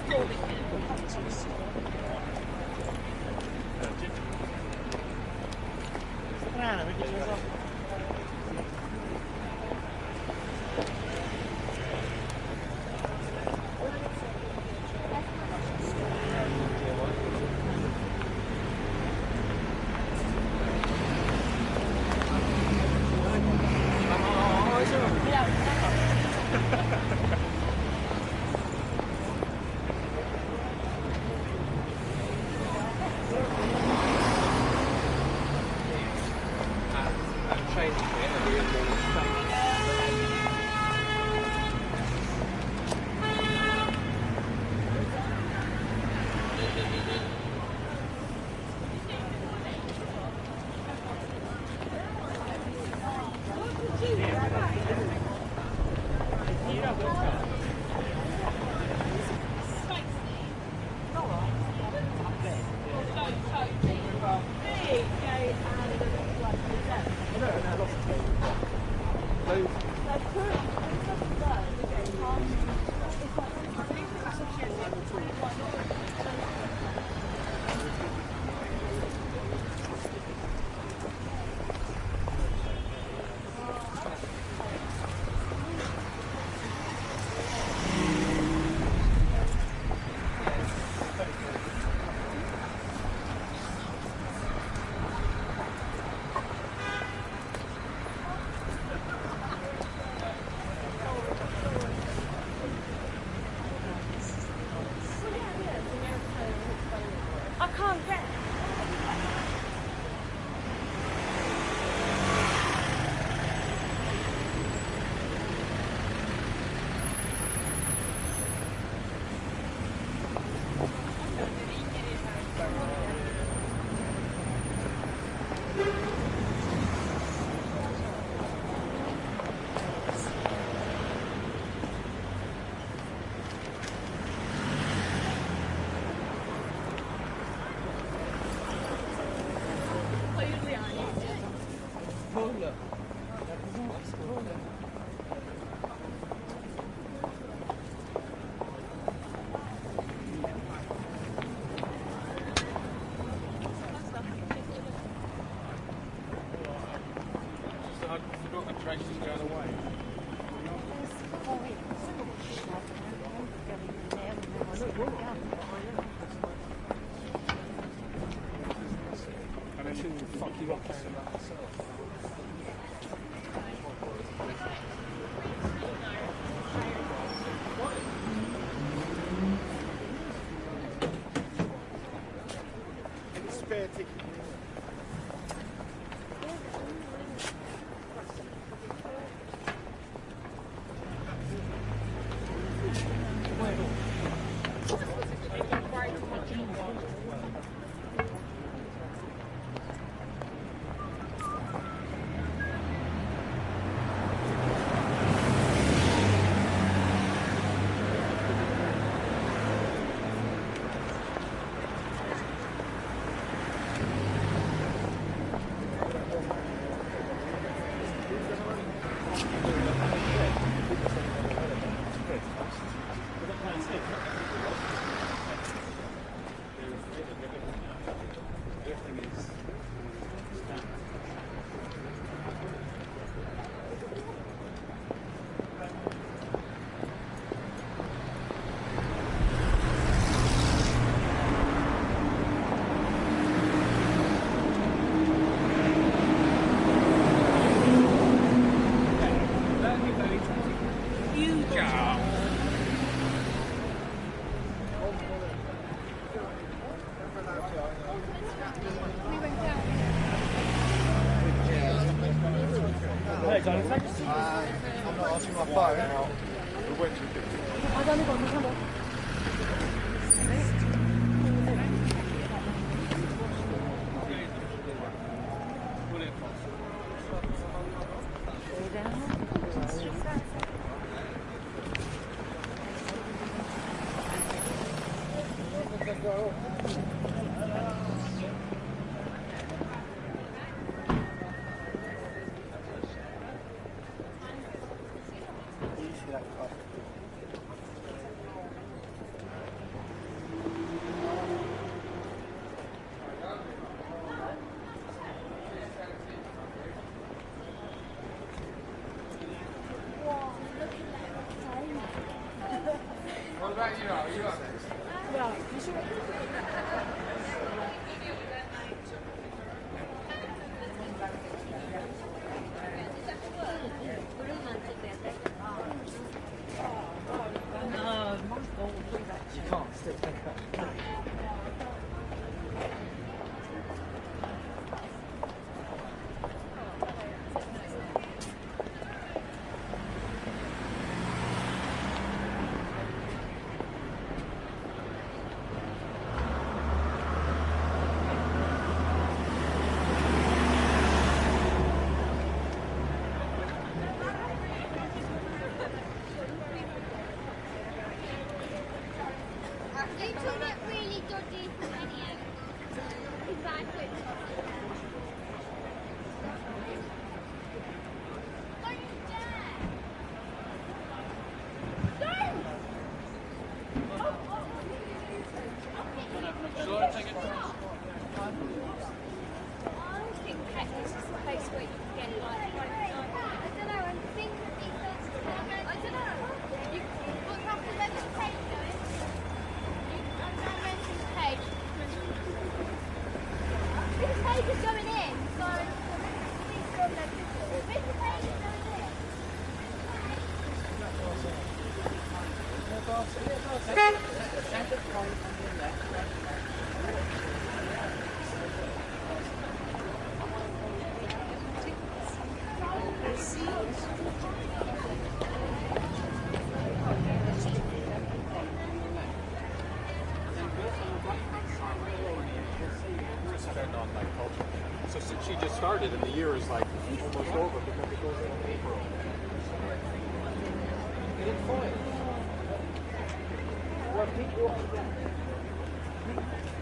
Strano perché ce lo so. I'm not answering my phone. We went to a bit. Ja, die is You can't stick that. They took it really dodgy video. Exactly. Don't you dare! Don't! Shall I take it? I think Texas is the place where you can get like I don't know, I think I don't know. You look after them and page going. I'm going to mention the page. This page is going in, so this page is going in. Spend on like culture. So since she just started and the year is like almost over because it goes in April. Get in point. Well, people